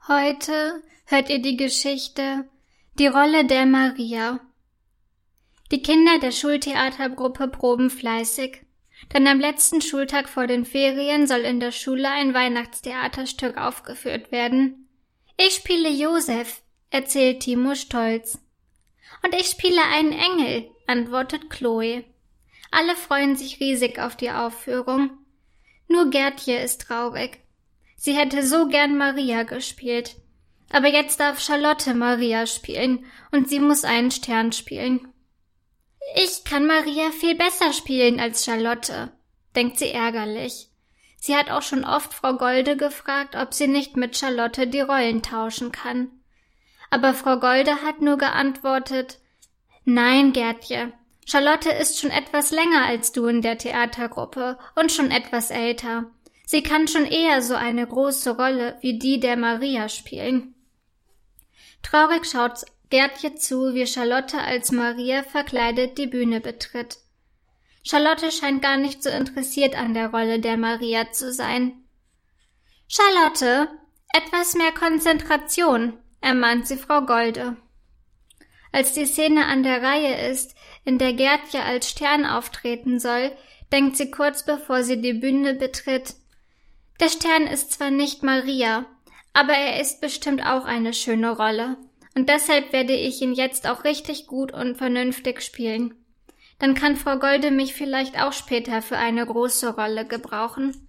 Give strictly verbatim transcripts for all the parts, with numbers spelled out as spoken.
Heute hört ihr die Geschichte Die Rolle der Maria. Die Kinder der Schultheatergruppe proben fleißig, denn am letzten Schultag vor den Ferien soll in der Schule ein Weihnachtstheaterstück aufgeführt werden. Ich spiele Josef, erzählt Timo stolz. Und ich spiele einen Engel, antwortet Chloe. Alle freuen sich riesig auf die Aufführung. Nur Gertje ist traurig. Sie hätte so gern Maria gespielt. Aber jetzt darf Charlotte Maria spielen und sie muss einen Stern spielen. Ich kann Maria viel besser spielen als Charlotte, denkt sie ärgerlich. Sie hat auch schon oft Frau Golde gefragt, ob sie nicht mit Charlotte die Rollen tauschen kann. Aber Frau Golde hat nur geantwortet, »Nein, Gertje, Charlotte ist schon etwas länger als du in der Theatergruppe und schon etwas älter. Sie kann schon eher so eine große Rolle wie die der Maria spielen.« Traurig schaut Gertje zu, wie Charlotte als Maria verkleidet die Bühne betritt. Charlotte scheint gar nicht so interessiert an der Rolle der Maria zu sein. »Charlotte, etwas mehr Konzentration«, ermahnt sie Frau Golde. Als die Szene an der Reihe ist, in der Gertje als Stern auftreten soll, denkt sie kurz bevor sie die Bühne betritt, der Stern ist zwar nicht Maria, aber er ist bestimmt auch eine schöne Rolle, und deshalb werde ich ihn jetzt auch richtig gut und vernünftig spielen. Dann kann Frau Golde mich vielleicht auch später für eine große Rolle gebrauchen.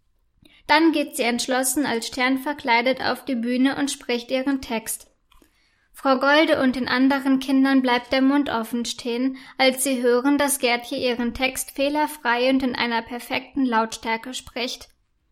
Dann geht sie entschlossen als Stern verkleidet auf die Bühne und spricht ihren Text. Frau Golde und den anderen Kindern bleibt der Mund offen stehen, als sie hören, dass Gertje ihren Text fehlerfrei und in einer perfekten Lautstärke spricht.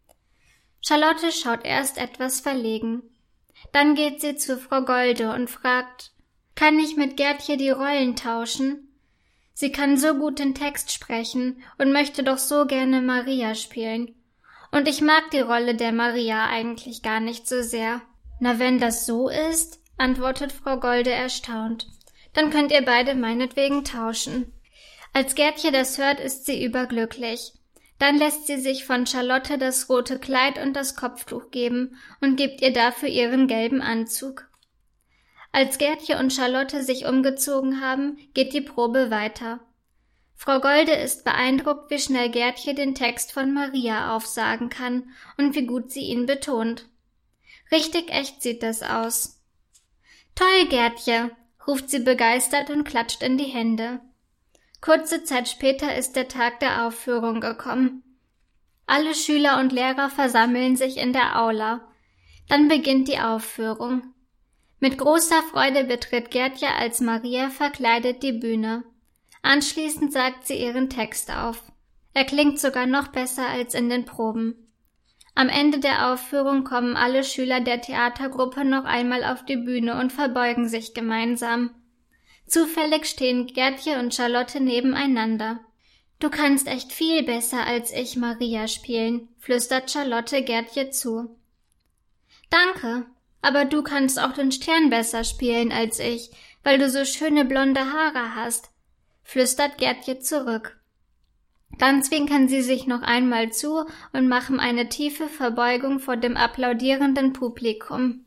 Charlotte schaut erst etwas verlegen. Dann geht sie zu Frau Golde und fragt, »Kann ich mit Gertje die Rollen tauschen? Sie kann so gut den Text sprechen und möchte doch so gerne Maria spielen. Und ich mag die Rolle der Maria eigentlich gar nicht so sehr.« »Na, wenn das so ist«, antwortet Frau Golde erstaunt, »dann könnt ihr beide meinetwegen tauschen.« Als Gertje das hört, ist sie überglücklich. Dann lässt sie sich von Charlotte das rote Kleid und das Kopftuch geben und gibt ihr dafür ihren gelben Anzug. Als Gertje und Charlotte sich umgezogen haben, geht die Probe weiter. Frau Golde ist beeindruckt, wie schnell Gertje den Text von Maria aufsagen kann und wie gut sie ihn betont. Richtig echt sieht das aus. »Toll, Gertje«, ruft sie begeistert und klatscht in die Hände. Kurze Zeit später ist der Tag der Aufführung gekommen. Alle Schüler und Lehrer versammeln sich in der Aula. Dann beginnt die Aufführung. Mit großer Freude betritt Gertje als Maria verkleidet die Bühne. Anschließend sagt sie ihren Text auf. Er klingt sogar noch besser als in den Proben. Am Ende der Aufführung kommen alle Schüler der Theatergruppe noch einmal auf die Bühne und verbeugen sich gemeinsam. Zufällig stehen Gertje und Charlotte nebeneinander. »Du kannst echt viel besser als ich Maria spielen«, flüstert Charlotte Gertje zu. »Danke, aber du kannst auch den Stern besser spielen als ich, weil du so schöne blonde Haare hast«, flüstert Gertje zurück. Dann zwinkern sie sich noch einmal zu und machen eine tiefe Verbeugung vor dem applaudierenden Publikum.